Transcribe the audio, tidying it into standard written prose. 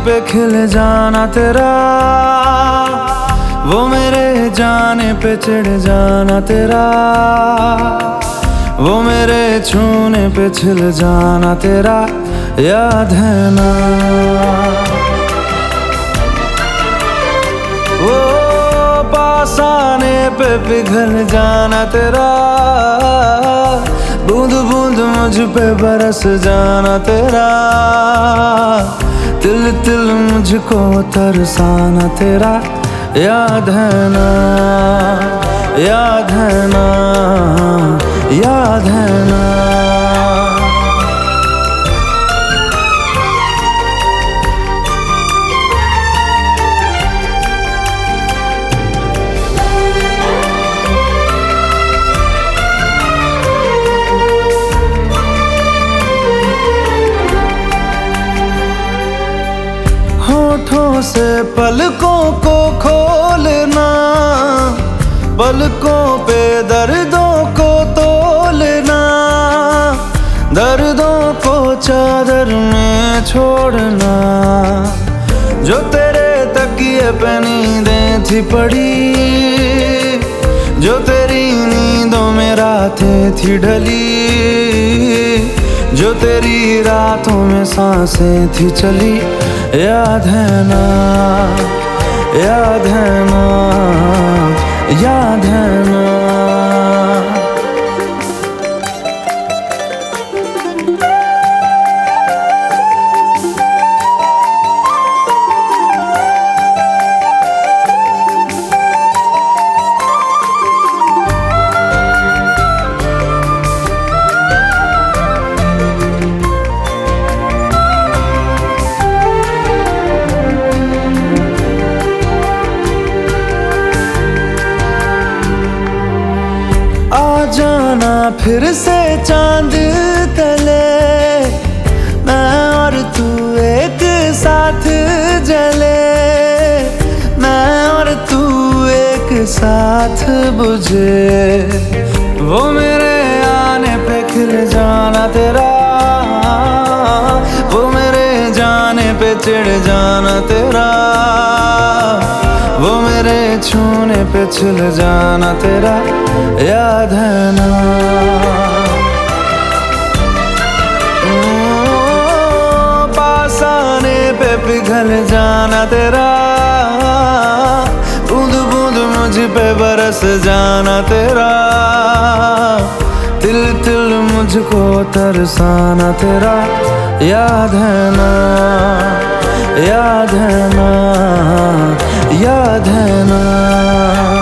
पे खिल जाना तेरा, वो मेरे जाने पे चिढ़ जाना तेरा, वो मेरे छूने पे छिल जाना तेरा, याद है ना। वो पास आने पे पिघल जाना तेरा, बूंद बूंद मुझ पे बरस जाना तेरा, तिल तिल मुझको तरसाना तेरा, याद है ना, याद है ना, याद है ना। होठों से पलकों को खोलना, पलकों पे दर्दों को तोलना, दर्दों को चादर में छोड़ना, जो तेरे तकिए पे नींदें थी पड़ी, जो तेरी नींदों में रातें थी ढली, जो तेरी रातों में सांसें थी चली, याद है ना, याद है ना, याद है ना। जाना फिर से चांद तले, मैं और तू एक साथ जले, मैं और तू एक साथ बुझे, वो मेरे आने पे खिल जाना तेरा, वो मेरे जाने पे चिढ़ जाना तेरा, वो मेरे छूने पे छिल जाना तेरा, याद है ना। पास आने पे पिघल जाना तेरा, बूंद बूंद मुझ पे बरस जाना तेरा, तिल तिल मुझको तरसाना तेरा, याद है ना, याद है ना, याद है ना।